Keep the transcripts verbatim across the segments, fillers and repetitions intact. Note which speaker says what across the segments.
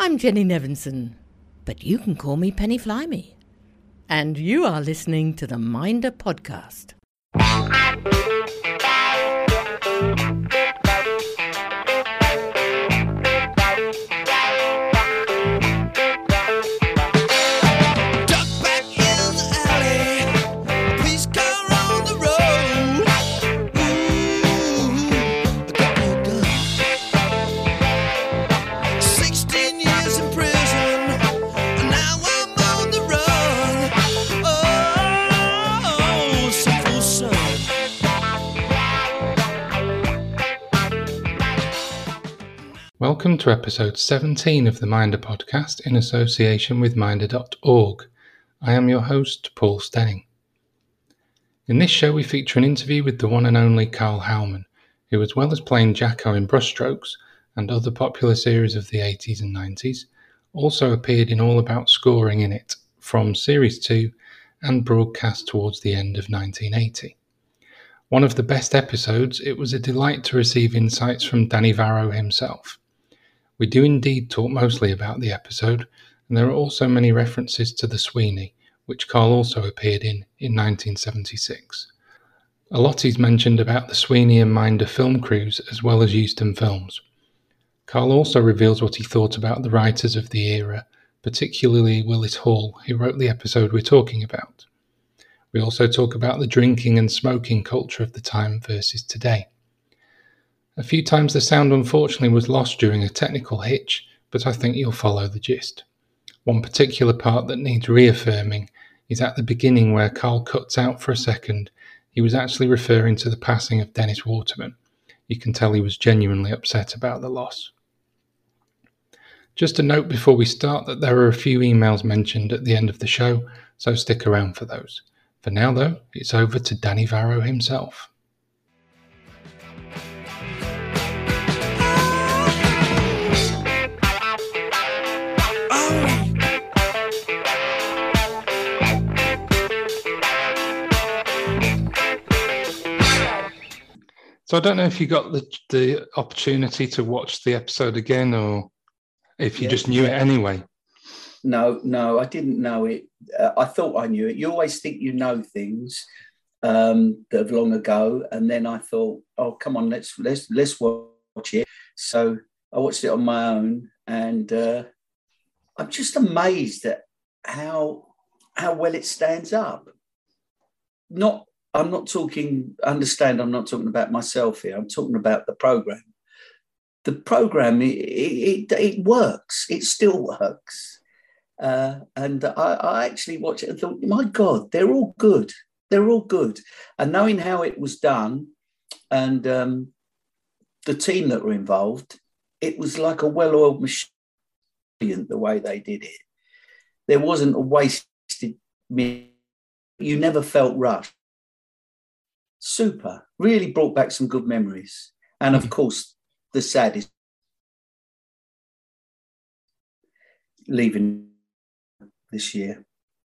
Speaker 1: I'm Jenny Nevinson, but you can call me Penny Flyme. And you are listening to the Minder Podcast.
Speaker 2: Welcome to episode seventeen of the Minder Podcast in association with Minder dot org. I am your host, Paul Stenning. In this show we feature an interview with the one and only Carl Howman, who, as well as playing Jacko in Brushstrokes and other popular series of the eighties and nineties, also appeared in All About Scoring in It from Series two and broadcast towards the end of nineteen eighty. One of the best episodes, it was a delight to receive insights from Danny Varro himself. We do indeed talk mostly about the episode, and there are also many references to The Sweeney, which Carl also appeared in in nineteen seventy-six. A lot is mentioned about the Sweeney and Minder film crews as well as Euston Films. Carl also reveals what he thought about the writers of the era, particularly Willis Hall, who wrote the episode we're talking about. We also talk about the drinking and smoking culture of the time versus today. A few times the sound unfortunately was lost during a technical hitch, but I think you'll follow the gist. One particular part that needs reaffirming is at the beginning where Carl cuts out for a second. He was actually referring to the passing of Dennis Waterman. You can tell he was genuinely upset about the loss. Just a note before we start that there are a few emails mentioned at the end of the show, so stick around for those. For now though, it's over to Danny Varro himself. So I don't know if you got the the opportunity to watch the episode again, or if you yeah, just knew yeah. it anyway.
Speaker 3: No, no, I didn't know it. Uh, I thought I knew it. You always think you know things um, that have long ago, and then I thought, oh, come on, let's let's let's watch it. So I watched it on my own, and uh, I'm just amazed at how how well it stands up. Not. I'm not talking, understand, I'm not talking about myself here. I'm talking about the program. The program, it, it, it works. It still works. Uh, and I, I actually watched it and thought, my God, they're all good. They're all good. And knowing how it was done and um, the team that were involved, it was like a well-oiled machine, the way they did it. There wasn't a wasted minute. You never felt rushed. Super, really brought back some good memories. And of course, the saddest, leaving this year.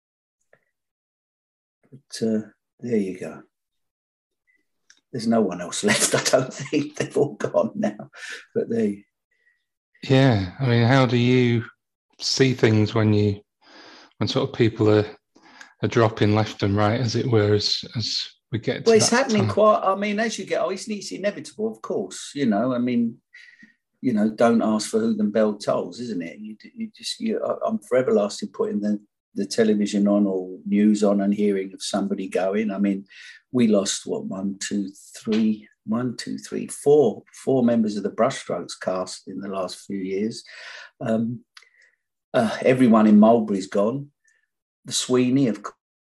Speaker 3: But uh, there you go. There's no one else left, I don't think. They've all gone now. But they.
Speaker 2: Yeah, I mean, how do you see things when you, when sort of people are, are dropping left and right, as it were, as, as we get to
Speaker 3: well, it's happening
Speaker 2: time.
Speaker 3: quite. I mean, as you get, oh, it's, it's inevitable, of course. You know, I mean, you know, don't ask for who the bell tolls, isn't it? You, you just, you. I'm forever lasting putting the the television on or news on and hearing of somebody going. I mean, we lost what one, two, three, one, two, three, four, four members of the Brushstrokes cast in the last few years. Um, uh, everyone in Mulberry's gone. The Sweeney, of course.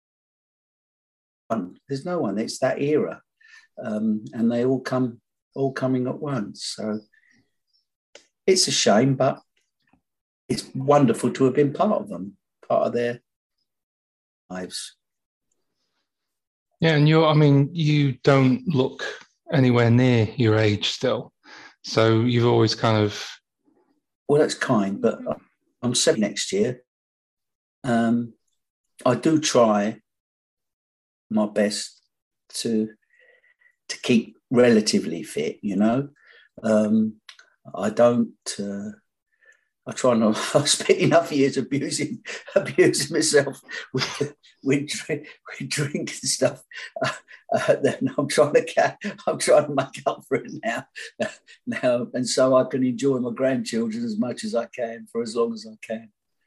Speaker 3: There's no one. It's that era, um, and they all come, all coming at once. So it's a shame, but it's wonderful to have been part of them, part of their lives.
Speaker 2: Yeah, and you're. I mean, you don't look anywhere near your age still, so you've always kind of.
Speaker 3: Well, that's kind, but I'm seventy next year. Um, I do try my best to to keep relatively fit, you know. Um, I don't uh, I try not. I spent enough years abusing, abusing myself with with drink, with drink and stuff. Uh, uh, then I'm trying to get, I'm trying to make up for it now, now, and so I can enjoy my grandchildren as much as I can for as long as I can.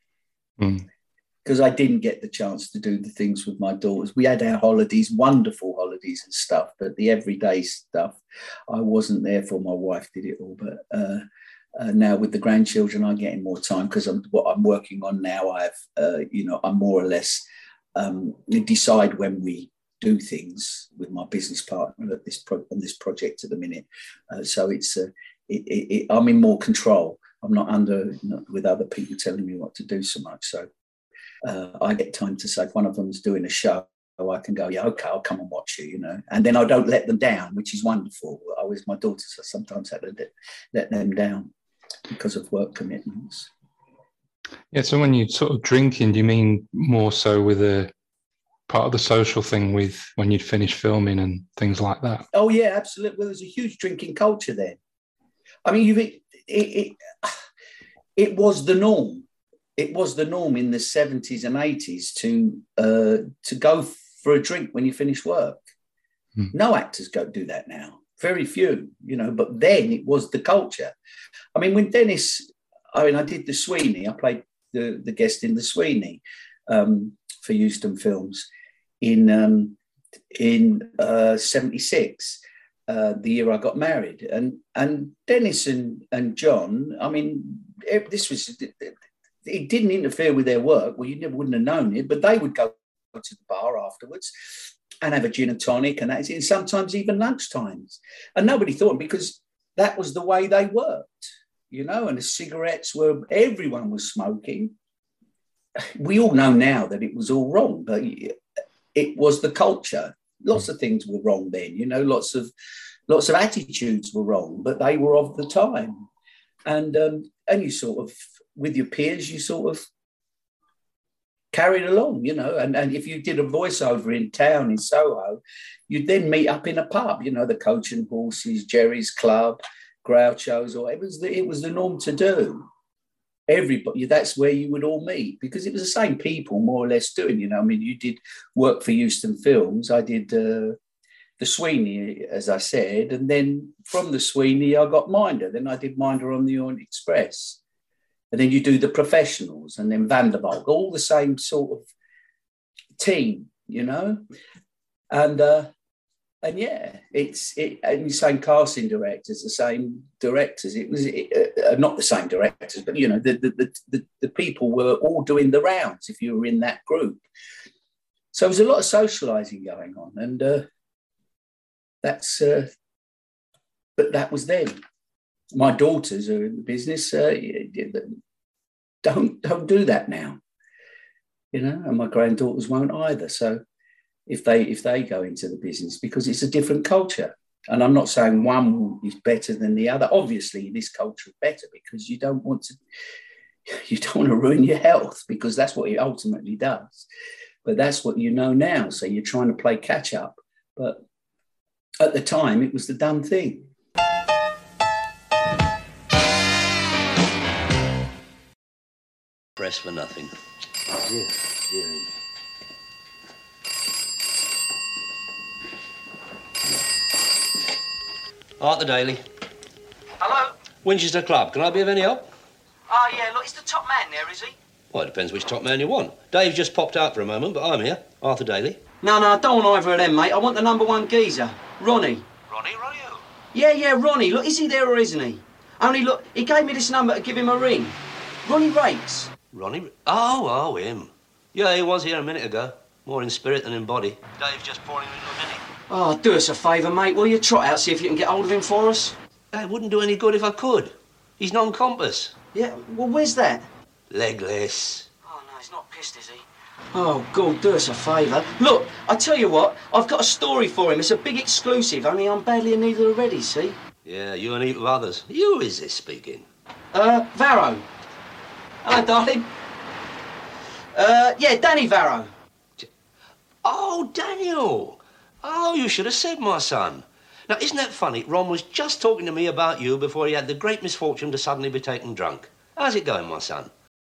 Speaker 3: Because mm. I didn't get the chance to do the things with my daughters. We had our holidays, wonderful holidays and stuff, but the everyday stuff, I wasn't there for. My wife did it all, but. Uh, Uh, now with the grandchildren, I'm getting more time because I'm, what I'm working on now, I've, uh, you know, I more or less um, decide when we do things with my business partner at this pro- on this project at the minute. Uh, so it's, uh, it, it, it, I'm in more control. I'm not under not with other people telling me what to do so much. So uh, I get time to say if one of them's doing a show, I can go, yeah, okay, I'll come and watch you, you know, and then I don't let them down, which is wonderful. I always, my daughters, I sometimes had to let them down because of work commitments.
Speaker 2: Yeah, so when you sort of drinking, do you mean more so with a part of the social thing with when you'd finish filming and things like that?
Speaker 3: Oh, yeah, absolutely. Well, there's a huge drinking culture then. I mean, you've, it, it, it was the norm. It was the norm in the seventies and eighties to uh, to go for a drink when you finish work. Hmm. No actors go do that now. Very few, you know, but then it was the culture. I mean, when Dennis, I mean, I did the Sweeney, I played the, the guest in the Sweeney um, for Euston Films in um, in uh, seventy-six, uh, the year I got married. And and Dennis and, and John, I mean, it, this was, it, it didn't interfere with their work. Well, you never wouldn't have known it, but they would go to the bar afterwards and have a gin and tonic, and that's it, and sometimes even lunchtimes. And nobody thought, because that was the way they worked, you know, and the cigarettes were, everyone was smoking. We all know now that it was all wrong, but it was the culture. Lots of things were wrong then, you know, lots of lots of attitudes were wrong, but they were of the time. And um, and you sort of, with your peers, you sort of carried along, you know, and, and if you did a voiceover in town in Soho, you'd then meet up in a pub, you know, the Coach and Horses, Jerry's Club, Groucho's, or it was the, it was the norm to do. Everybody, that's where you would all meet because it was the same people more or less doing, you know. I mean, you did work for Euston Films. I did uh, the Sweeney, as I said, and then from the Sweeney, I got Minder. Then I did Minder on the Orient Express. And then you do the Professionals and then Vanderbilt, all the same sort of team, you know? And uh, and yeah, it's it, and the same casting directors, the same directors. It was it, uh, not the same directors, but, you know, the, the, the, the people were all doing the rounds if you were in that group. So there was a lot of socialising going on. And uh, that's, uh, but that was then. My daughters are in the business. Uh, don't don't do that now, you know. And my granddaughters won't either. So if they if they go into the business, because it's a different culture, and I'm not saying one is better than the other. Obviously, this culture is better because you don't want to you don't want to ruin your health, because that's what it ultimately does. But that's what you know now. So you're trying to play catch up. But at the time, it was the done thing.
Speaker 4: Press for nothing.
Speaker 3: Yeah, yeah.
Speaker 4: Arthur Daly.
Speaker 5: Hello?
Speaker 4: Winchester Club. Can I be of any help?
Speaker 5: Oh, yeah, look, is the top man there, is he?
Speaker 4: Well, it depends which top man you want. Dave just popped out for a moment, but I'm here. Arthur Daly.
Speaker 5: No, no, I don't want either of them, mate. I want the number one geezer, Ronnie.
Speaker 4: Ronnie? Ronnie who?
Speaker 5: Yeah, yeah, Ronnie. Look, is he there or isn't he? Only, look, he gave me this number to give him a ring. Ronnie Rakes.
Speaker 4: Ronnie? Oh, oh, him. Yeah, he was here a minute ago. More in spirit than in body. Dave's just pouring him into a minute.
Speaker 5: Oh, do us a favour, mate. Will you trot out, see if you can get hold of him for us?
Speaker 4: It wouldn't do any good if I could. He's non-compass.
Speaker 5: Yeah, well, where's that?
Speaker 4: Legless.
Speaker 5: Oh, no, he's not pissed, is he? Oh, God, do us a favour. Look, I tell you what, I've got a story for him. It's a big exclusive, only I'm badly in need already, see?
Speaker 4: Yeah, you and a heap of others. Who is this speaking?
Speaker 5: Uh, Varro. Hello, darling. Uh, yeah, Danny Varro.
Speaker 4: Oh, Daniel. Oh, you should have said, my son. Now, isn't that funny? Ron was just talking to me about you before he had the great misfortune to suddenly be taken drunk. How's it going, my son?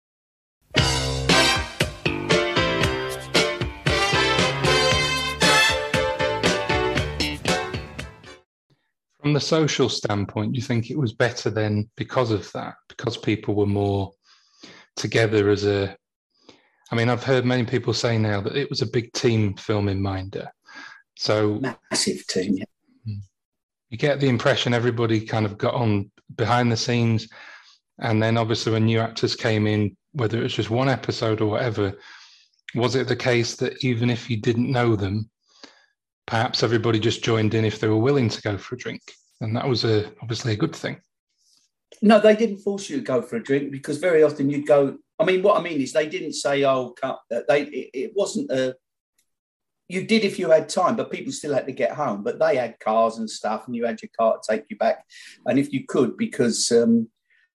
Speaker 2: From the social standpoint, you think it was better then because of that, because people were more together as a... I mean, I've heard many people say now that it was a big team film in Minder. So
Speaker 3: massive team, yeah.
Speaker 2: You get the impression everybody kind of got on behind the scenes. And then obviously when new actors came in, whether it was just one episode or whatever, was it the case that even if you didn't know them, perhaps everybody just joined in if they were willing to go for a drink? And that was a, obviously a good thing.
Speaker 3: No, they didn't force you to go for a drink, because very often you'd go... I mean, what I mean is they didn't say, oh, cut. They, it, it wasn't a... You did if you had time, but people still had to get home. But they had cars and stuff, and you had your car to take you back. And if you could, because... Um,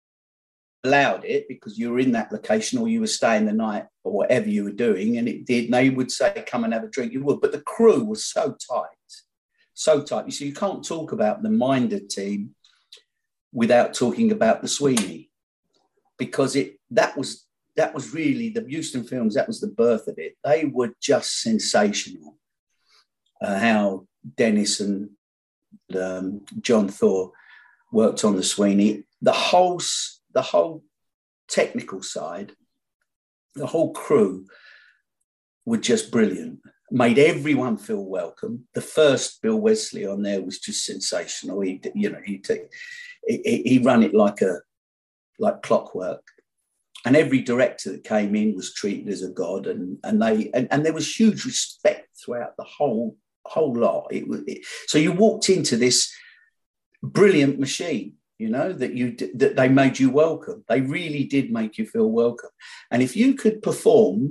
Speaker 3: allowed it, because you were in that location or you were staying the night or whatever you were doing, and it did, and they would say, come and have a drink, you would. But the crew was so tight, so tight. You see, you can't talk about the Minder team without talking about the Sweeney, because it that was that was really the Euston Films, that was the birth of it. They were just sensational. Uh, how Dennis and um, John Thor worked on the Sweeney. The whole the whole technical side, the whole crew were just brilliant. Made everyone feel welcome. The first Bill Wesley on there was just sensational. He, you know, he he, he ran it like a like clockwork, and every director that came in was treated as a god, and and they and, and there was huge respect throughout the whole whole lot. It was it, so you walked into this brilliant machine, you know, that you that they made you welcome. They really did make you feel welcome, and if you could perform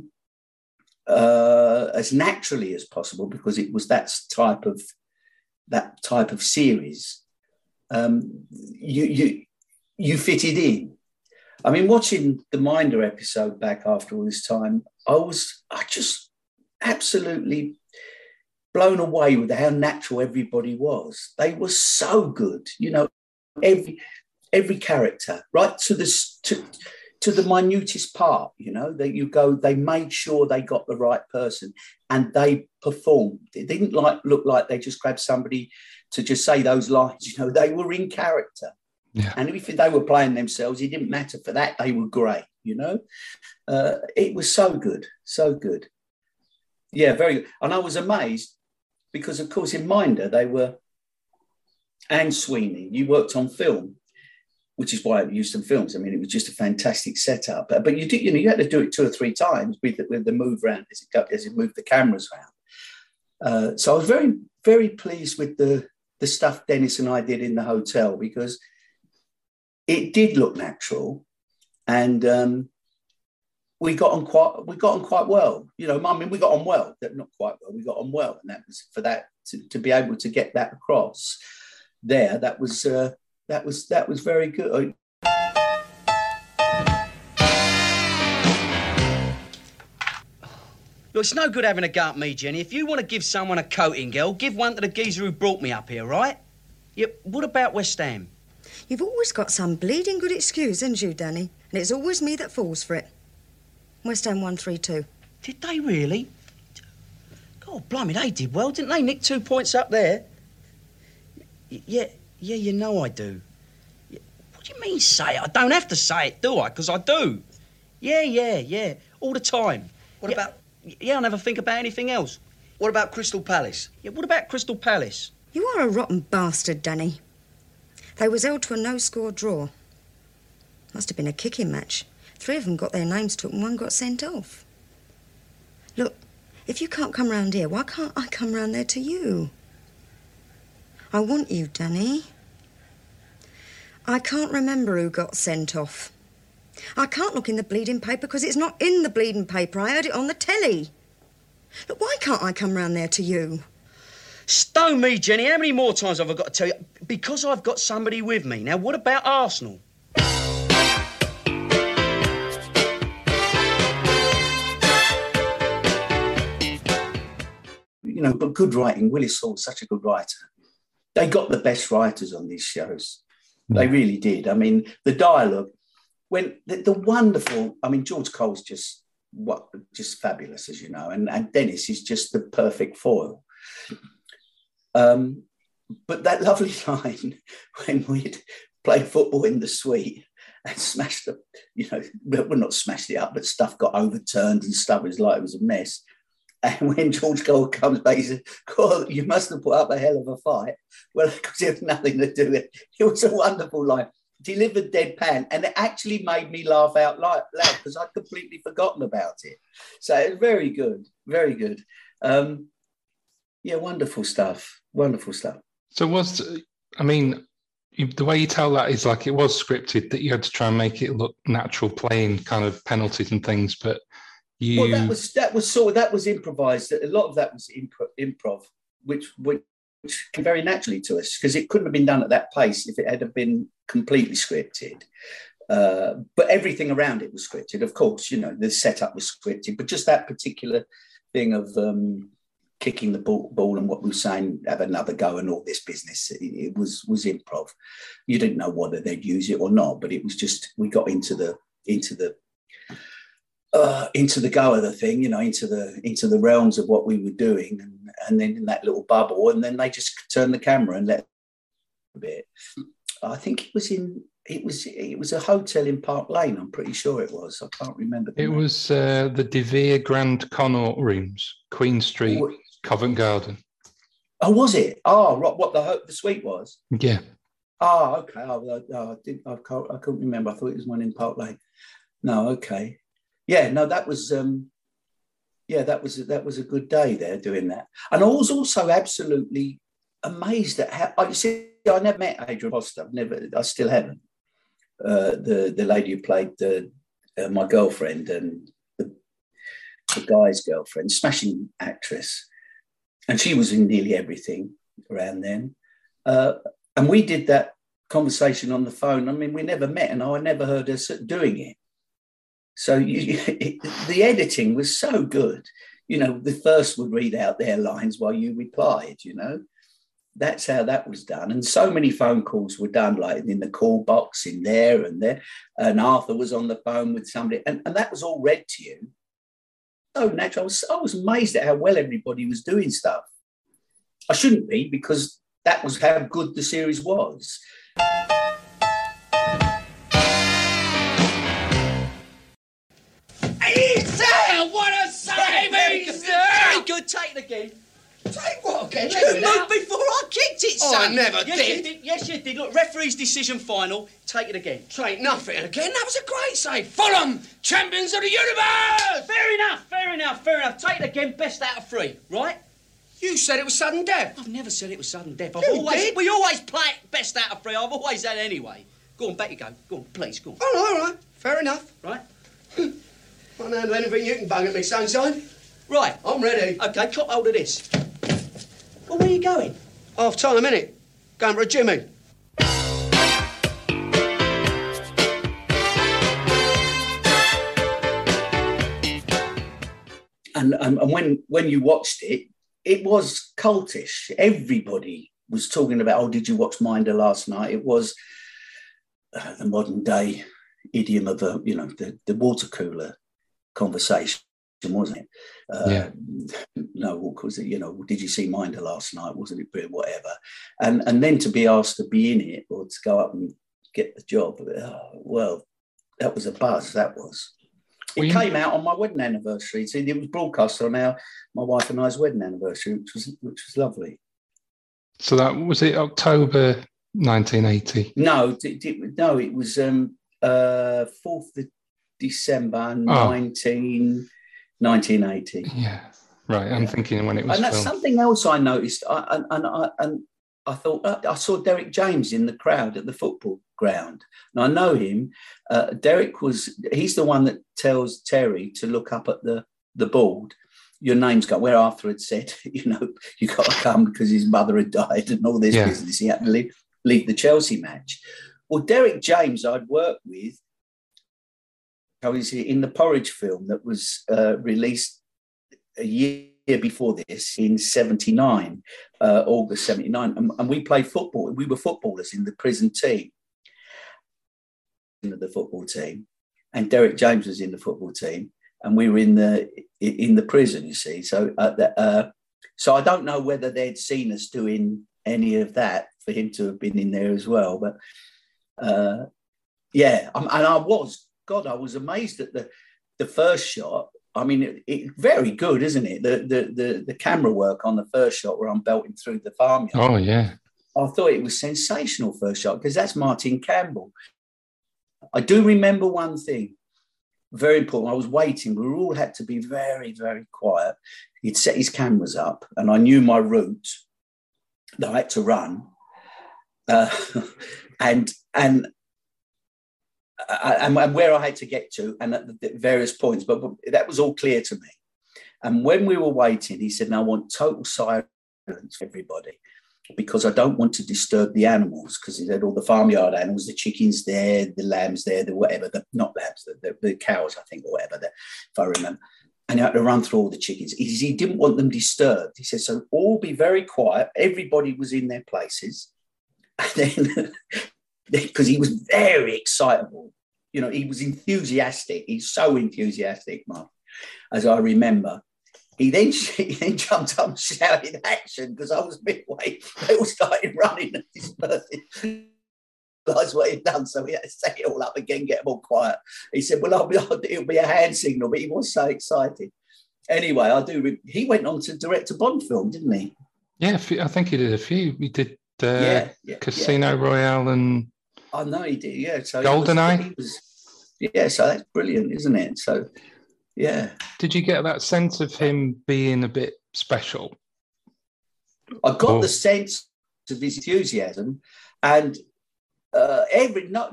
Speaker 3: uh, as naturally as possible, because it was that type of that type of series, um, you you you fitted in. I mean, watching the Minder episode back after all this time, I was I just absolutely blown away with how natural everybody was. They were so good, you know, every every character, right to this to to the minutest part, you know, that you go, they made sure they got the right person and they performed. It didn't like look like they just grabbed somebody to just say those lines, you know, they were in character.
Speaker 2: Yeah. And
Speaker 3: if they were playing themselves, it didn't matter for that. They were great, you know. Uh, it was so good, so good. Yeah, very good. And I was amazed because, of course, in Minder, they were, and Sweeney, you worked on film, which is why I used some films. I mean, it was just a fantastic setup. But, but you do, you know, you had to do it two or three times with the, with the move around as it, got, as it moved the cameras around. Uh, so I was very, very pleased with the, the stuff Dennis and I did in the hotel, because it did look natural, and um, we got on quite we got on quite well. You know, I mean, we got on well, not quite well. We got on well, and that was for that to, to be able to get that across there. That was uh, that was that was very good.
Speaker 5: Look, it's no good having a go at me, Jenny. If you want to give someone a coating, girl, give one to the geezer who brought me up here, right? Yep. What about West Ham?
Speaker 6: You've always got some bleeding good excuse, haven't you, Danny? And it's always me that falls for it. West Ham one three two.
Speaker 5: Did they really? God, blimey, they did well, didn't they? Nick two points up there. Y- yeah, yeah, you know I do. Yeah. What do you mean, say it? I don't have to say it, do I? Because I do. Yeah, yeah, yeah, all the time.
Speaker 7: What
Speaker 5: yeah,
Speaker 7: about...
Speaker 5: Yeah, I never think about anything else.
Speaker 7: What about Crystal Palace?
Speaker 5: Yeah, what about Crystal Palace?
Speaker 6: You are a rotten bastard, Danny. They was held to a no-score draw. Must have been a kicking match. Three of them got their names took and one got sent off. Look, if you can't come round here, why can't I come round there to you? I want you, Danny. I can't remember who got sent off. I can't look in the bleeding paper because it's not in the bleeding paper. I heard it on the telly. Look, why can't I come round there to you?
Speaker 5: Stone me, Jenny. How many more times have I got to tell you? Because I've got somebody with me. Now, what about Arsenal?
Speaker 3: You know, but good writing. Willis Hall's such a good writer. They got the best writers on these shows. They really did. I mean, the dialogue, when the, the wonderful, I mean, George Cole's just what just fabulous, as you know, and, and Dennis is just the perfect foil. Um, but that lovely line when we'd played football in the suite and smashed the, you know, well, not smashed it up, but stuff got overturned and stuff. It was like it was a mess. And when George Cole comes back, he said, "God, you must have put up a hell of a fight." Well, because it had nothing to do with it. It was a wonderful line, delivered deadpan, and it actually made me laugh out loud because I'd completely forgotten about it. So it was very good, very good. Um, yeah, wonderful stuff, wonderful stuff.
Speaker 2: So was, I mean, you, the way you tell that is like it was scripted, that you had to try and make it look natural, playing kind of penalties and things, but you...
Speaker 3: Well, that was that was sort of, that was improvised. A lot of that was improv, improv which, which came very naturally to us because it couldn't have been done at that pace if it had been completely scripted. Uh, but everything around it was scripted, of course. You know, the setup was scripted, but just that particular thing of um, kicking the ball, ball and what we were saying, have another go and all this business, it, it was was improv. You didn't know whether they'd use it or not, but it was just, we got into the into the uh, into the go of the thing, you know, into the into the realms of what we were doing, and, and then in that little bubble, and then they just turned the camera and let a bit. I think it was in it was it was a hotel in Park Lane. I'm pretty sure it was. I can't remember.
Speaker 2: It name. was uh, the De Vere Grand Connaught Rooms, Queen Street, oh, Covent Garden.
Speaker 3: Oh, was it? Oh, what the the suite was?
Speaker 2: Yeah.
Speaker 3: Oh, okay. Oh, I, I didn't. I can't. I couldn't remember. I thought it was one in Park Lane. No, okay. Yeah, no, that was. Um, yeah, that was that was a good day there doing that, and I was also absolutely amazed at how. I see. I never met Adrian Foster. I've never. I still haven't. Uh, the the lady who played the, uh, my girlfriend and the, the guy's girlfriend, smashing actress, and she was in nearly everything around then. Uh, and we did that conversation on the phone. I mean, we never met, and I never heard us doing it. So you, it, the editing was so good. You know, the first would read out their lines while you replied. You know. That's how that was done. And so many phone calls were done, like in the call box in there and there. And Arthur was on the phone with somebody, and, and that was all read to you. So natural. I was, I was amazed at how well everybody was doing stuff. I shouldn't be, because that was how good the series was.
Speaker 5: He's there! What a save! He's there! Very good, take it again.
Speaker 7: Take what again?
Speaker 5: You moved before I kicked it, son.
Speaker 7: Oh, I never
Speaker 5: yes,
Speaker 7: did.
Speaker 5: You did. Yes, you did. Look, referee's decision final. Take it again.
Speaker 7: Take nothing again. That was a great save. Fulham, champions of the universe.
Speaker 5: Fair enough. Fair enough. Fair enough. Take it again. Best out of three. Right?
Speaker 7: You said it was sudden death.
Speaker 5: I've never said it was sudden death. I've
Speaker 7: you
Speaker 5: always.
Speaker 7: Did.
Speaker 5: We always play it best out of three. I've always had anyway. Go on, back you go. Go on, please. Go on.
Speaker 7: All right, all right. Fair enough.
Speaker 5: Right.
Speaker 7: Can't handle anything you can bung at me, sunshine.
Speaker 5: Right.
Speaker 7: I'm ready.
Speaker 5: Okay, cop hold of this. Well, where are you going?
Speaker 7: Half time a minute. Going for a Jimmy.
Speaker 3: And, and, and when, when you watched it, it was cultish. Everybody was talking about, oh, did you watch Minder last night? It was uh, the modern day idiom of, a, you know, the, the water cooler conversation, wasn't it? Uh,
Speaker 2: yeah.
Speaker 3: No, because, you know, did you see Minder last night? Wasn't it brilliant? Whatever. And and then to be asked to be in it or to go up and get the job, oh, well, that was a buzz, that was. It well, came out on my wedding anniversary. See, it was broadcast on our, my wife and I's wedding anniversary, which was which was lovely.
Speaker 2: So that, was it October nineteen eighty? No,
Speaker 3: it, it, no, it was um, uh, fourth of December, oh. nineteen... nineteen eighty.
Speaker 2: Yeah, right. I'm yeah. thinking when it was
Speaker 3: and that's
Speaker 2: filmed.
Speaker 3: Something else I noticed. I, and, and, I, and I thought, I saw Derek James in the crowd at the football ground. And I know him. Uh, Derek was, he's the one that tells Terry to look up at the, the board. Your name's got, where Arthur had said, you know, you got to come because his mother had died and all this yeah. business. He had to leave, leave the Chelsea match. Well, Derek James I'd worked with, I was in the Porridge film that was uh, released a year before this in seventy-nine, uh, August seventy-nine. And, and we played football. We were footballers in the prison team. of the football team, and Derek James was in the football team, and we were in the in the prison. You see, so uh, the, uh, so I don't know whether they'd seen us doing any of that for him to have been in there as well. But uh, yeah, um, and I was God, I was amazed at the the first shot. I mean, it, it, very good, isn't it? The, the the the camera work on the first shot where I'm belting through the farmyard.
Speaker 2: Oh yeah,
Speaker 3: I thought it was sensational first shot because that's Martin Campbell. I do remember one thing, very important. I was waiting. We all had to be very, very quiet. He'd set his cameras up, and I knew my route that I had to run, uh, and and. And, and where I had to get to, and at the various points, but, but that was all clear to me. And when we were waiting, he said, "Now I want total silence for everybody, because I don't want to disturb the animals." Because he had all the farmyard animals, the chickens there, the lambs there, the whatever, the not lambs, the, the, the cows, I think, or whatever, the, if I remember. And he had to run through all the chickens. He, he didn't want them disturbed. He said, "So all be very quiet." Everybody was in their places. And then, because he was very excitable. You know, he was enthusiastic. He's so enthusiastic, Mark, as I remember. He then, he then jumped up and shouted action because I was midway. They all started running and dispersing. That's what he'd done. So we had to set it all up again, get them all quiet. He said, "Well, I'll be, it'll be a hand signal," but he was so excited. Anyway, I do. He went on to direct a Bond film, didn't he?
Speaker 2: Yeah, I think he did a few. He did uh,
Speaker 3: yeah, yeah,
Speaker 2: Casino
Speaker 3: yeah.
Speaker 2: Royale and...
Speaker 3: I know he did, yeah. So
Speaker 2: GoldenEye?
Speaker 3: Yeah, so that's brilliant, isn't it? So, yeah.
Speaker 2: Did you get that sense of him being a bit special?
Speaker 3: I got
Speaker 2: oh.
Speaker 3: the sense of his enthusiasm, and uh, every not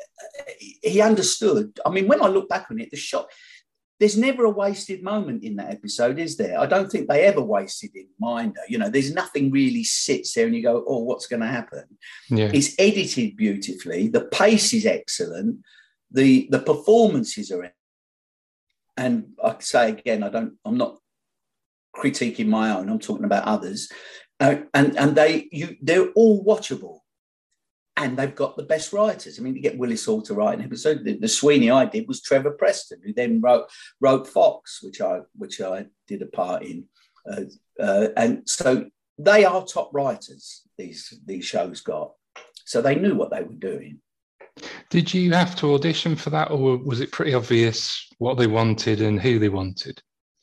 Speaker 3: he understood. I mean, when I look back on it, the shot, there's never a wasted moment in that episode, is there? I don't think they ever wasted in Minder. You know, there's nothing really sits there and you go, "Oh, what's going to happen?"
Speaker 2: Yeah.
Speaker 3: It's edited beautifully. The pace is excellent. The the performances are, and I say again, I don't. I'm not critiquing my own. I'm talking about others, uh, and and they you they're all watchable, and they've got the best writers. I mean, you get Willis Hall to write an episode. The, the Sweeney I did was Trevor Preston, who then wrote wrote Fox, which I which I did a part in, uh, uh, and so they are top writers. These these shows got, so they knew what they were doing.
Speaker 2: Did you have to audition for that, or was it pretty obvious what they wanted and who they wanted?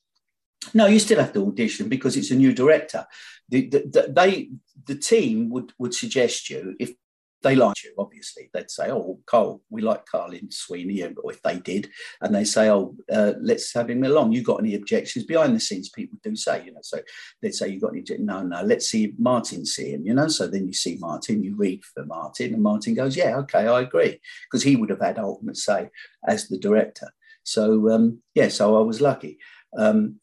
Speaker 3: No, you still have to audition because it's a new director. The, the, the, they, the team would, would suggest you, if they liked you, obviously, they'd say, "Oh, Cole, we like Carlin Sweeney," or if they did, and they say, "Oh, uh, let's have him along. You got any objections?" Behind the scenes, people do say, you know, so they'd say, "You got any objections?" "No, no, let's see Martin see him," you know. So then you see Martin, you read for Martin, and Martin goes, "Yeah, okay, I agree," because he would have had ultimate say as the director. So, um, yeah, so I was lucky. Um,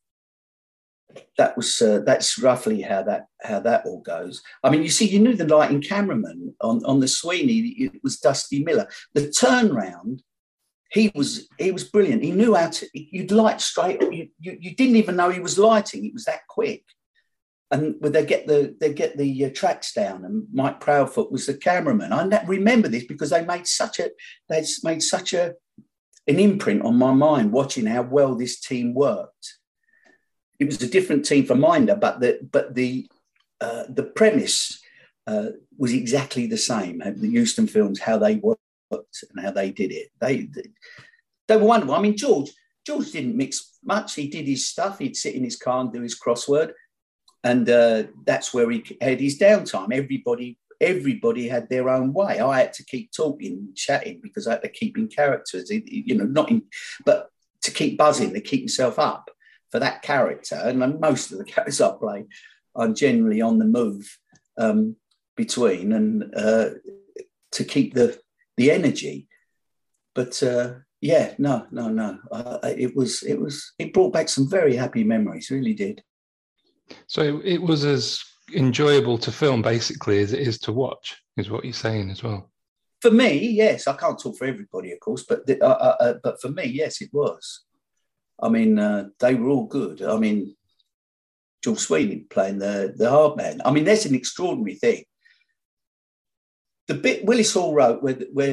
Speaker 3: that was uh, that's roughly how that how that all goes. I mean, you see, you knew the lighting cameraman on, on the Sweeney. It was Dusty Miller. The turnaround, he was he was brilliant. He knew how to. You'd light straight. You, you you didn't even know he was lighting. It was that quick. And when they get the they get the uh, tracks down, and Mike Proudfoot was the cameraman. I remember this because they made such a they made such a an imprint on my mind watching how well this team worked. It was a different team for Minder, but the but the uh, the premise uh, was exactly the same. The Euston Films, how they worked and how they did it. They they were wonderful. I mean, George George didn't mix much. He did his stuff. He'd sit in his car and do his crossword, and uh, that's where he had his downtime. Everybody everybody had their own way. I had to keep talking, chatting because I had to keep in characters. You know, not in, but to keep buzzing, to keep himself up for that character. And most of the characters I play, I'm generally on the move um, between and uh, to keep the the energy. But uh, yeah, no, no, no. Uh, it was, it was, it brought back some very happy memories. Really did.
Speaker 2: So it was as enjoyable to film basically as it is to watch, is what you're saying as well.
Speaker 3: For me, yes. I can't talk for everybody, of course, but the, uh, uh, but for me, yes, it was. I mean, uh, they were all good. I mean, George Sweeney playing the, the hard man. I mean, that's an extraordinary thing. The bit Willis Hall wrote where, where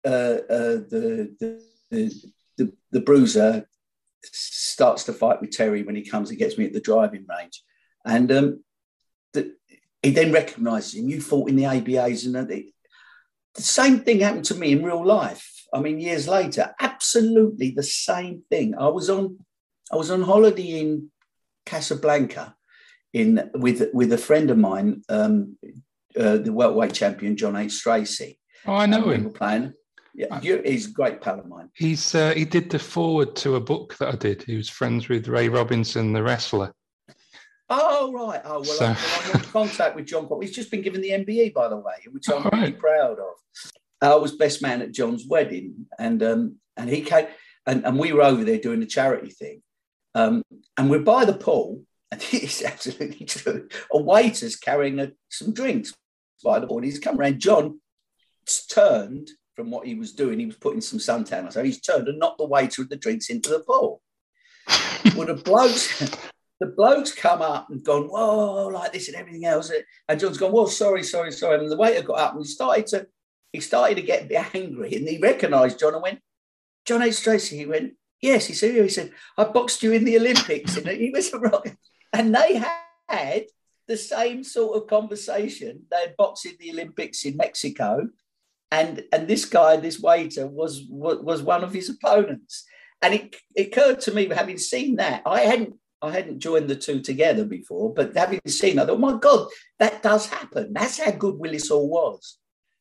Speaker 3: uh, uh, the, the the the the bruiser starts to fight with Terry when he comes and gets me at the driving range, and um, the, he then recognises him. You fought in the A B As, and the, the same thing happened to me in real life. I mean, years later, absolutely the same thing. I was on, I was on holiday in Casablanca, in with with a friend of mine, um, uh, the welterweight champion John H. Stracey.
Speaker 2: Oh, I know
Speaker 3: um,
Speaker 2: him.
Speaker 3: We were playing. Yeah, you, he's a great pal of mine.
Speaker 2: He's uh, he did the forward to a book that I did. He was friends with Ray Robinson, the wrestler.
Speaker 3: Oh, right. Oh, well,
Speaker 2: So-
Speaker 3: I'm, I'm in contact with John. He's just been given the M B E, by the way, which I'm
Speaker 2: Oh,
Speaker 3: really
Speaker 2: right.
Speaker 3: proud of. I was best man at John's wedding, and um, and he came, and, and we were over there doing the charity thing. Um, and we're by the pool, and it's absolutely true. A waiter's carrying a, some drinks by the pool, and he's come around. John turned from what he was doing. He was putting some suntan on, so he's turned and knocked the waiter with the drinks into the pool. Well, the blokes, the blokes come up and gone, whoa, like this and everything else. And John's gone, well, sorry, sorry, sorry. And the waiter got up and he started to, he started to get a bit angry, and he recognised John and went, John H. Stracey. He went, yes. He said, he said, I boxed you in the Olympics. And he was right. And they had the same sort of conversation. They had boxed in the Olympics in Mexico. And, and this guy, this waiter, was, was was one of his opponents. And it, it occurred to me, having seen that, I hadn't I hadn't joined the two together before, but having seen that, I thought, my God, that does happen. That's how good Willis Hall was.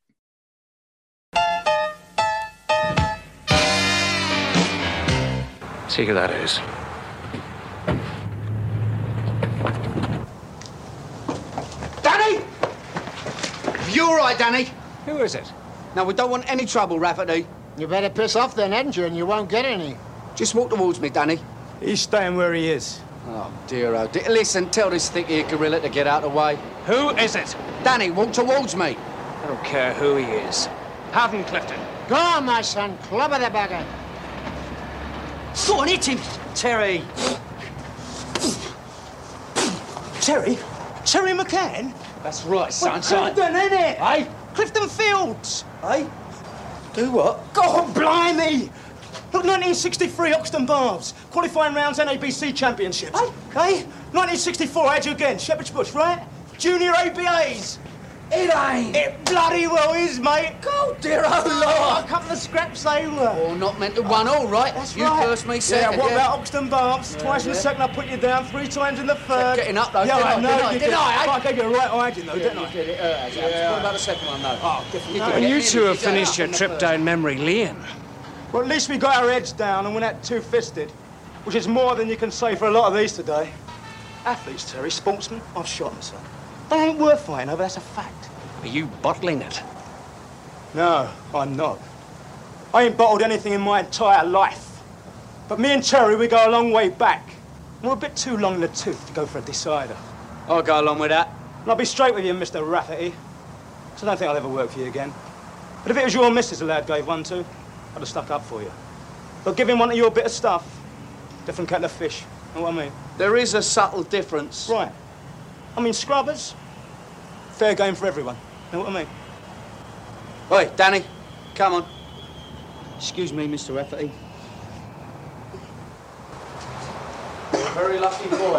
Speaker 8: See who that is.
Speaker 5: Danny! You all right, Danny?
Speaker 8: Who is it?
Speaker 5: No, we don't want any trouble, Rafferty.
Speaker 9: You better piss off then, hadn't you? And you won't get any.
Speaker 5: Just walk towards me, Danny.
Speaker 9: He's staying where he is.
Speaker 5: Oh, dear, oh, dear. Listen, tell this thick-eared gorilla to get out of the way.
Speaker 8: Who is it?
Speaker 5: Danny, walk towards me.
Speaker 8: I don't care who he is. Haddon Clifton.
Speaker 9: Go on, my son. Clobber the beggar.
Speaker 5: Go on, hit him. Terry.
Speaker 9: Terry? Terry McCann?
Speaker 5: That's right, sunshine.
Speaker 9: Clifton, ain't it?
Speaker 5: Hey?
Speaker 9: Clifton Fields.
Speaker 5: Hey? Do what?
Speaker 9: Go on, blimey! Look, nineteen sixty-three Oxton Barbs, qualifying rounds N A B C championships. Hey? Hey? nineteen sixty-four, I had you again, Shepherd's Bush, right? Junior A B As.
Speaker 5: It ain't.
Speaker 9: It bloody well is, mate.
Speaker 5: Oh, dear, oh, Lord.
Speaker 9: A couple of scraps they were.
Speaker 5: Oh, not meant to one all, right?
Speaker 9: That's
Speaker 5: you
Speaker 9: right.
Speaker 5: first, me second.
Speaker 9: Yeah, what
Speaker 5: yeah?
Speaker 9: about Oxton Barbs? Twice in the
Speaker 5: yeah.
Speaker 9: second, I put you down. Three times in the third.
Speaker 5: Getting up, though,
Speaker 9: Yeah,
Speaker 5: didn't
Speaker 9: I
Speaker 5: I?
Speaker 9: know.
Speaker 5: Didn't I?
Speaker 9: you
Speaker 5: Didn't
Speaker 9: did.
Speaker 5: I, eh?
Speaker 9: I gave you a right eye, didn't I? Didn't I?
Speaker 5: You did it. Uh,
Speaker 9: Yeah.
Speaker 5: What about the second one, though?
Speaker 9: Oh, different.
Speaker 5: You
Speaker 9: No.
Speaker 5: could
Speaker 8: And
Speaker 5: get
Speaker 8: you
Speaker 5: me
Speaker 8: two
Speaker 5: to
Speaker 8: have
Speaker 5: get
Speaker 8: finished
Speaker 5: up
Speaker 8: your
Speaker 5: in the
Speaker 8: trip
Speaker 5: first.
Speaker 8: down memory lane.
Speaker 9: Well, at least we got our heads down and went out two-fisted, which is more than you can say for a lot of these today. Athletes, Terry, sportsmen, I've shot them, son. They ain't worth fighting over, that's a fact.
Speaker 8: Are you bottling it?
Speaker 9: No, I'm not. I ain't bottled anything in my entire life. But me and Terry, we go a long way back. And we're a bit too long in the tooth to go for a decider.
Speaker 5: I'll go along with that.
Speaker 9: And I'll be straight with you, Mister Rafferty. So I don't think I'll ever work for you again. But if it was your missus the lad gave one to, I'd have stuck up for you. But give him one of your bit of stuff. Different kettle of fish. Know what I mean?
Speaker 5: There is a subtle difference.
Speaker 9: Right. I mean, scrubbers, fair game for everyone. Know what I mean?
Speaker 5: Oi, Danny, come on. Excuse me, Mister Rafferty. You're a very lucky boy.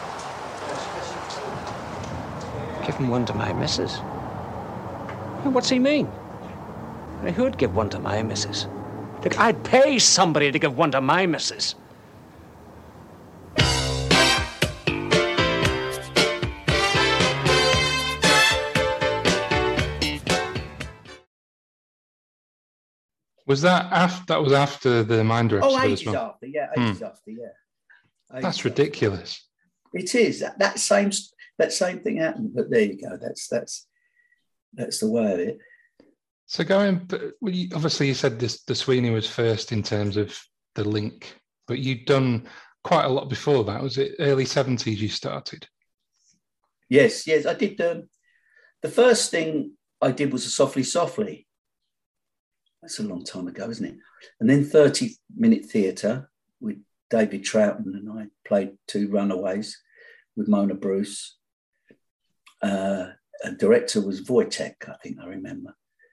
Speaker 8: Give him one to my missus. Well, what's he mean? I mean, who'd give one to my missus? Look, I'd pay somebody to give one to my missus.
Speaker 2: Was that after? That was after the Minder episode
Speaker 3: Oh,
Speaker 2: as
Speaker 3: ages
Speaker 2: well.
Speaker 3: after, yeah,
Speaker 2: Hmm.
Speaker 3: ages after, yeah. Ages
Speaker 2: That's
Speaker 3: after.
Speaker 2: ridiculous.
Speaker 3: It is that, that same that same thing happened, but there you go. That's that's that's the way of it.
Speaker 2: So going, but well, you, obviously you said this. The Sweeney was first in terms of the link, but you'd done quite a lot before that. Was it early seventies you started?
Speaker 3: Yes, yes, I did. Um, the first thing I did was a Softly Softly. That's a long time ago, isn't it? And then thirty minute theatre with David Troughton, and I played two Runaways with Mona Bruce. Uh, a director was Wojtek, I think I remember.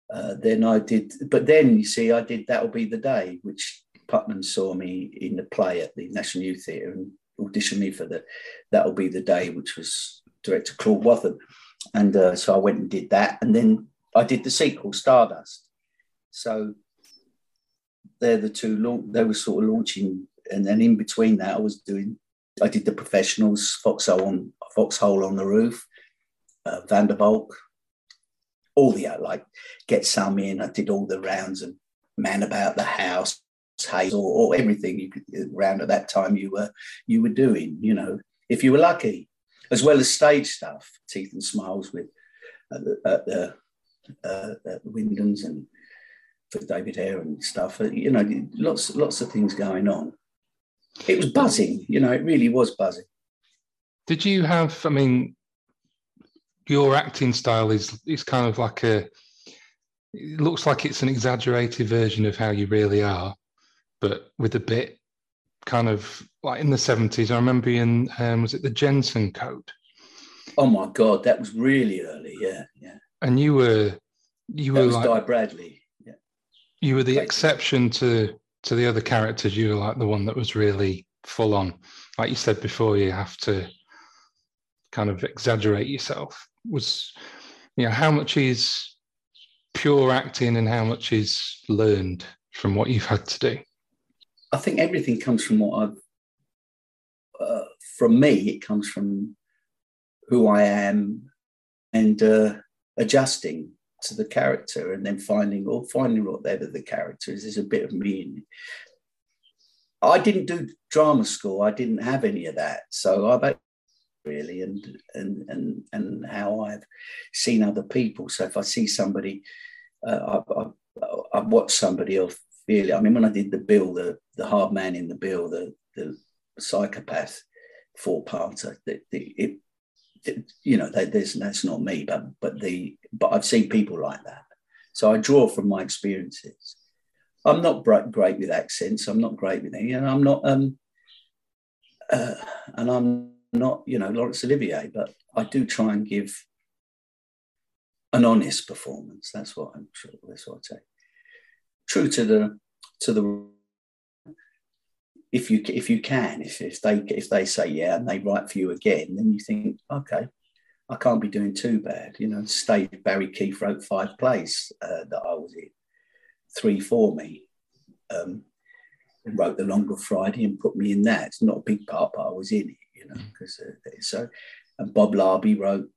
Speaker 3: Uh, then I did, but then you see, I did That'll Be the Day, which Putnam saw me in the play at the National Youth Theatre and auditioned me for the That'll Be the Day, which was director Claude Wathen. And uh, so I went and did that. And then I did the sequel, Stardust. So they're the two, they were sort of launching. And then in between that, I was doing, I did The Professionals, Foxhole on, Foxhole on the Roof, uh, Van der Valk, all the, like, Get Some In. I did all the rounds of Man About the House, Hazel, or everything you could around at that time you were you were doing, you know, if you were lucky, as well as stage stuff, Teeth and Smiles with at the, at the, uh, at the Wyndhams and for David Hare and stuff. You know, lots lots of things going on. It was buzzing, you know, it really was buzzing.
Speaker 2: Did you have? I mean, your acting style is is kind of like a. It looks like it's an exaggerated version of how you really are, but with a bit kind of like in the seventies. I remember in, um, was it the Jensen Code?
Speaker 3: Oh my God, that was really early. Yeah, yeah.
Speaker 2: And you were, you
Speaker 3: that
Speaker 2: were
Speaker 3: was
Speaker 2: like
Speaker 3: Di Bradley. Yeah.
Speaker 2: You were the exception to to the other characters. You were like the one that was really full on. Like you said before, you have to kind of exaggerate yourself. Was, you know, how much is pure acting and how much is learned from what you've had to do?
Speaker 3: I think everything comes from what I've, uh, from me, it comes from who I am and uh, adjusting to the character and then finding, or finding whatever the character is, there's a bit of me in it. I didn't do drama school. I didn't have any of that. So I've really, and, and, and, and how I've seen other people. So if I see somebody, uh, I, I, I watch somebody or feel it. I mean, when I did the Bill, the, the hard man in the Bill, the, the psychopath four-parter, the, the, it, it, you know, that, there's, that's not me, but, but, the, but I've seen people like that. So I draw from my experiences. I'm not great with accents. I'm not great with anything, and I'm not, um, uh, and I'm not, you know, Laurence Olivier, but I do try and give an honest performance. That's what I'm sure. That's what I say. True to the to the. If you if you can, if if they if they say yeah and they write for you again, then you think, okay, I can't be doing too bad. You know, stage Barry Keith wrote five plays uh, that I was in. Three for me, um, and wrote The Long Good Friday and put me in that. It's not a big part, but I was in it, you know. Because uh, so, and Bob Larby wrote,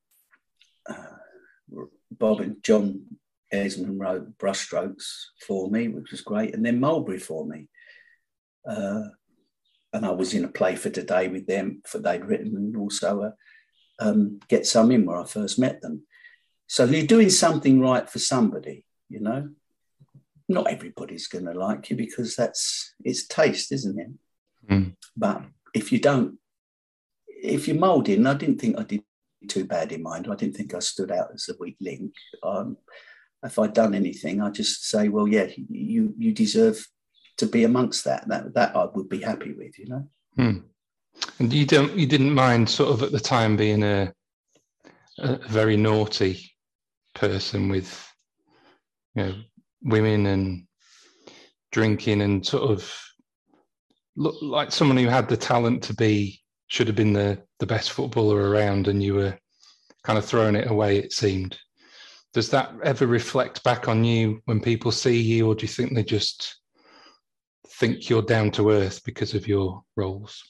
Speaker 3: uh, Bob and John Esmond wrote Brushstrokes for me, which was great, and then Mulberry for me. Uh, and I was in a play for Today with them, for they'd written, and also uh, um, Get Some In, where I first met them. So you're doing something right for somebody, you know. Not everybody's going to like you because that's, it's taste, isn't it? Mm. But if you don't, if you're moulding, I didn't think I did too bad in mine. I didn't think I stood out as a weak link. Um, if I'd done anything, I'd just say, well, yeah, you you deserve to be amongst that. That that I would be happy with, you know.
Speaker 2: Mm. And you don't, you didn't mind sort of at the time being a a very naughty person with, you know, women and drinking and sort of look like someone who had the talent to be, should have been the, the best footballer around, and you were kind of throwing it away, it seemed. Does that ever reflect back on you when people see you, or do you think they just think you're down to earth because of your roles?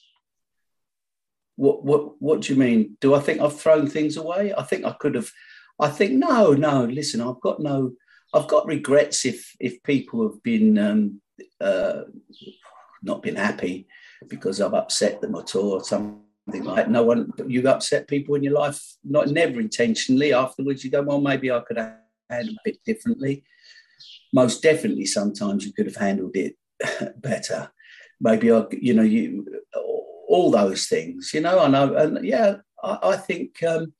Speaker 3: What what what do you mean? Do I think I've thrown things away? I think I could have. I think no, no. Listen, I've got no. I've got regrets if if people have been um, uh, not been happy because I've upset them at all or something like that. No one, you upset people in your life, not never intentionally. Afterwards, you go, well, maybe I could have handled it a bit differently. Most definitely, sometimes you could have handled it better. Maybe I, you know, you all those things, you know. I know, and yeah, I, I think. Um,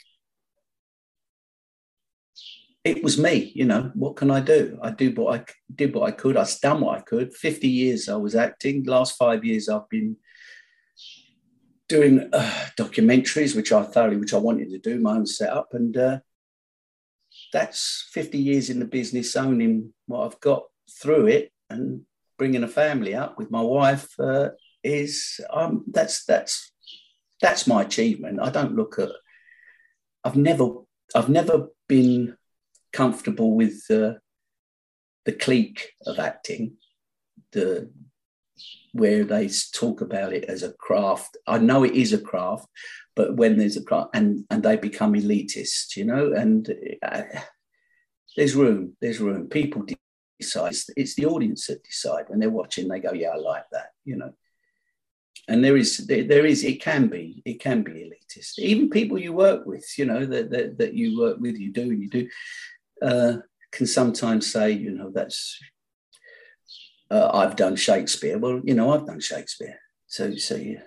Speaker 3: It was me, you know. What can I do? I do what I did what I could. I done what I could. Fifty years I was acting. Last five years I've been doing uh, documentaries, which I thoroughly, which I wanted to do, my own setup, and uh, that's fifty years in the business, owning what I've got through it and bringing a family up with my wife uh, is, um, that's, that's, that's my achievement. I don't look at, I've never, I've never been comfortable with uh, the clique of acting, the where they talk about it as a craft. I know it is a craft, but when there's a craft and, and they become elitist, you know, and uh, there's room, there's room. People decide. It's the audience that decide. When they're watching, they go, yeah, I like that, you know. And there is, there, there is, it can be, it can be elitist. Even people you work with, you know, that that, that you work with, you do, you do, uh, can sometimes say, you know, that's, uh, I've done Shakespeare. Well, you know, I've done Shakespeare. So, so yeah.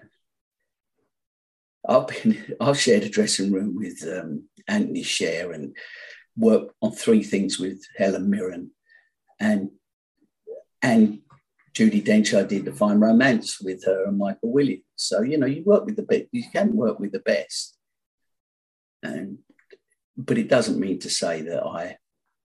Speaker 3: I've been, I've shared a dressing room with um, Anthony Sher and worked on three things with Helen Mirren and, and Judi Dench. I did The Fine Romance with her and Michael Williams. So, you know, you work with the best, you can work with the best. And, but it doesn't mean to say that I,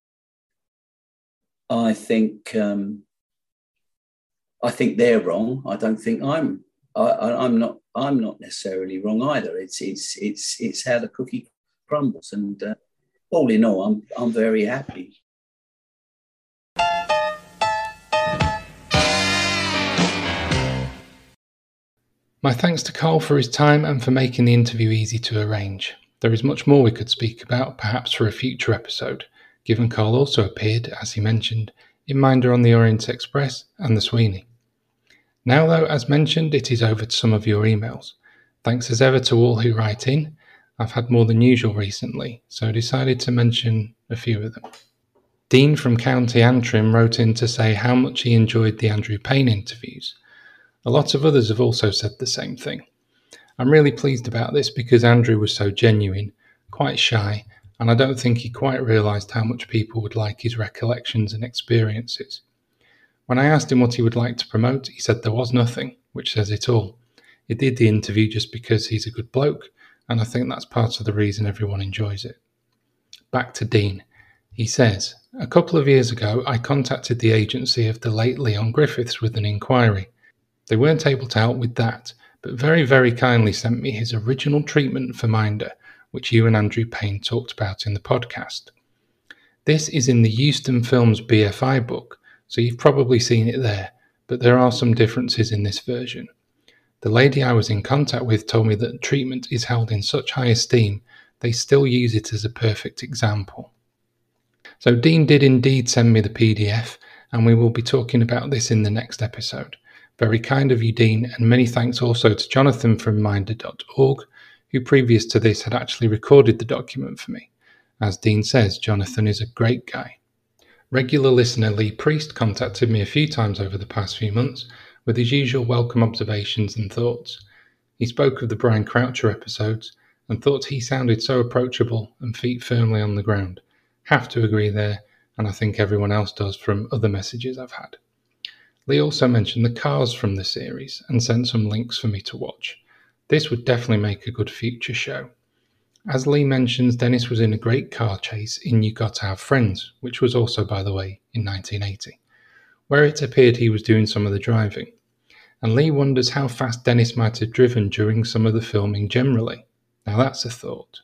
Speaker 3: I think, um, I think they're wrong. I don't think I'm, I, I, I'm not, I'm not necessarily wrong either. It's, it's, it's, it's how the cookie crumbles. And uh, all in all, I'm, I'm very happy.
Speaker 2: My thanks to Carl for his time and for making the interview easy to arrange. There is much more we could speak about, perhaps for a future episode, given Carl also appeared, as he mentioned, in Minder on the Orient Express and the Sweeney. Now though, as mentioned, it is over to some of your emails. Thanks as ever to all who write in. I've had more than usual recently, so I decided to mention a few of them. Dean from County Antrim wrote in to say how much he enjoyed the Andrew Payne interviews. A lot of others have also said the same thing. I'm really pleased about this because Andrew was so genuine, quite shy, and I don't think he quite realised how much people would like his recollections and experiences. When I asked him what he would like to promote, he said there was nothing, which says it all. He did the interview just because he's a good bloke, and I think that's part of the reason everyone enjoys it. Back to Dean. He says, a couple of years ago I contacted the agency of the late Leon Griffiths with an inquiry. They weren't able to help with that, but very, very kindly sent me his original treatment for Minder, which you and Andrew Payne talked about in the podcast. This is in the Euston Films B F I book, so you've probably seen it there, but there are some differences in this version. The lady I was in contact with told me that the treatment is held in such high esteem, they still use it as a perfect example. So Dean did indeed send me the P D F, and we will be talking about this in the next episode. Very kind of you, Dean, and many thanks also to Jonathan from Minder dot org, who previous to this had actually recorded the document for me. As Dean says, Jonathan is a great guy. Regular listener Lee Priest contacted me a few times over the past few months with his usual welcome observations and thoughts. He spoke of the Brian Croucher episodes and thought he sounded so approachable and feet firmly on the ground. Have to agree there, and I think everyone else does from other messages I've had. Lee also mentioned the cars from the series and sent some links for me to watch. This would definitely make a good future show. As Lee mentions, Dennis was in a great car chase in You Got to Have Friends, which was also, by the way, in nineteen eighty, where it appeared he was doing some of the driving. And Lee wonders how fast Dennis might have driven during some of the filming generally. Now that's a thought.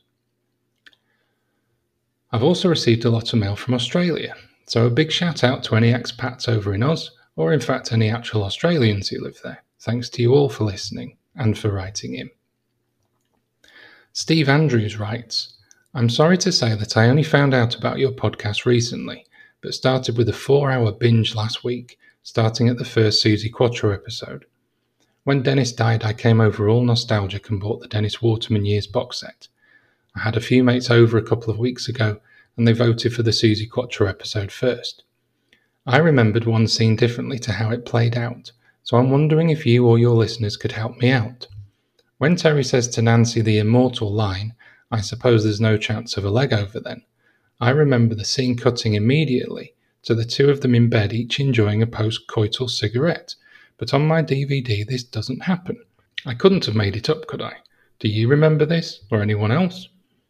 Speaker 2: I've also received a lot of mail from Australia, so a big shout out to any expats over in Oz, or in fact any actual Australians who live there. Thanks to you all for listening and for writing in. Steve Andrews writes, I'm sorry to say that I only found out about your podcast recently, but started with a four-hour binge last week, starting at the first Suzi Quatro episode. When Dennis died, I came over all nostalgic and bought the Dennis Waterman Years box set. I had a few mates over a couple of weeks ago, and they voted for the Suzi Quatro episode first. I remembered one scene differently to how it played out, so I'm wondering if you or your listeners could help me out. When Terry says to Nancy the immortal line, I suppose there's no chance of a leg over then, I remember the scene cutting immediately to the two of them in bed each enjoying a post-coital cigarette, but on my D V D this doesn't happen. I couldn't have made it up, could I? Do you remember this, or anyone else?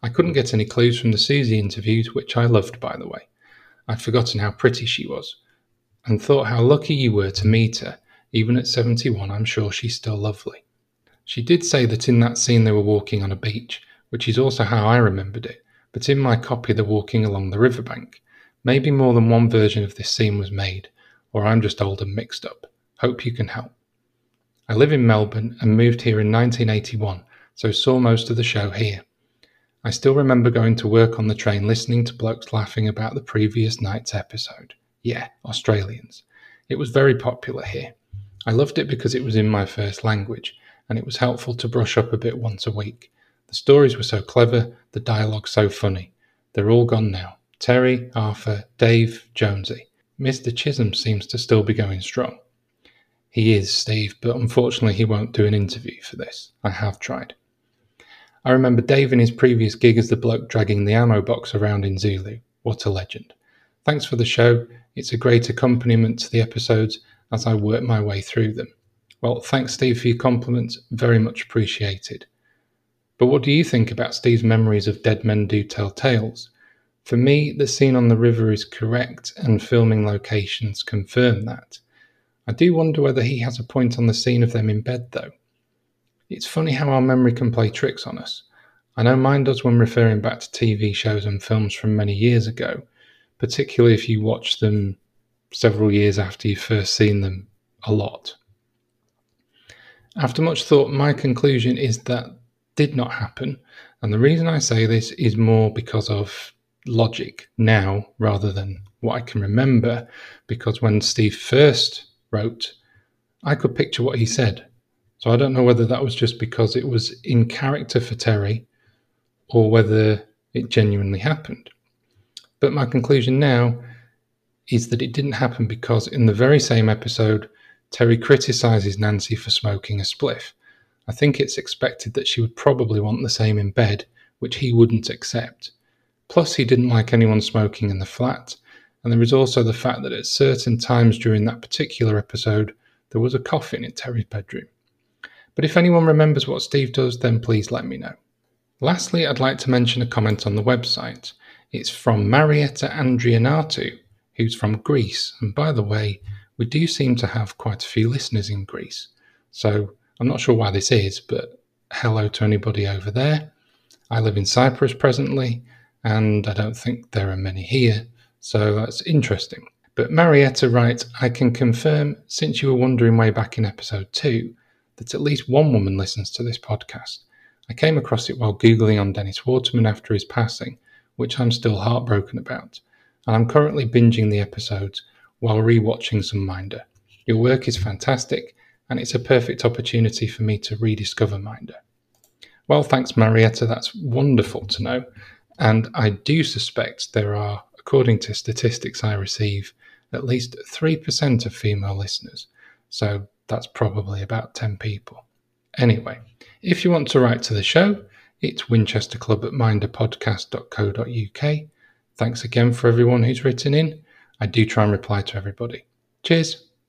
Speaker 2: I couldn't get any clues from the Susie interviews, which I loved, by the way. I'd forgotten how pretty she was, and thought how lucky you were to meet her. Even at seventy-one, I'm sure she's still lovely. She did say that in that scene they were walking on a beach, which is also how I remembered it, but in my copy they're walking along the riverbank. Maybe more than one version of this scene was made, or I'm just old and mixed up. Hope you can help. I live in Melbourne and moved here in nineteen eighty-one, so saw most of the show here. I still remember going to work on the train listening to blokes laughing about the previous night's episode. Yeah, Australians. It was very popular here. I loved it because it was in my first language, and it was helpful to brush up a bit once a week. The stories were so clever, the dialogue so funny. They're all gone now. Terry, Arthur, Dave, Jonesy. Mister Chisholm seems to still be going strong. He is, Steve, but unfortunately he won't do an interview for this. I have tried. I remember Dave in his previous gig as the bloke dragging the ammo box around in Zulu. What a legend. Thanks for the show. It's a great accompaniment to the episodes as I work my way through them. Well, thanks, Steve, for your compliments. Very much appreciated. But what do you think about Steve's memories of Dead Men Do Tell Tales? For me, the scene on the river is correct, and filming locations confirm that. I do wonder whether he has a point on the scene of them in bed, though. It's funny how our memory can play tricks on us. I know mine does when referring back to T V shows and films from many years ago, particularly if you watch them several years after you've first seen them a lot. After much thought, my conclusion is that did not happen, and the reason I say this is more because of logic now rather than what I can remember, because when Steve first wrote, I could picture what he said. So I don't know whether that was just because it was in character for Terry or whether it genuinely happened. But my conclusion now is that it didn't happen because in the very same episode, Terry criticises Nancy for smoking a spliff. I think it's expected that she would probably want the same in bed, which he wouldn't accept. Plus, he didn't like anyone smoking in the flat, and there is also the fact that at certain times during that particular episode, there was a coffin in Terry's bedroom. But if anyone remembers what Steve does, then please let me know. Lastly, I'd like to mention a comment on the website. It's from Marietta Andrianatou, who's from Greece, and by the way, we do seem to have quite a few listeners in Greece. So I'm not sure why this is, but hello to anybody over there. I live in Cyprus presently, and I don't think there are many here, so that's interesting. But Marietta writes, I can confirm, since you were wondering way back in episode two, that at least one woman listens to this podcast. I came across it while Googling on Dennis Waterman after his passing, which I'm still heartbroken about, and I'm currently binging the episodes while rewatching some Minder. Your work is fantastic, and it's a perfect opportunity for me to rediscover Minder. Well, thanks, Marietta, that's wonderful to know, and I do suspect there are, according to statistics I receive, at least three percent of female listeners, so that's probably about ten people. Anyway, if you want to write to the show, it's winchesterclub at minderpodcast dot co dot uk. Thanks again for everyone who's written in. I do try and reply to everybody. Cheers.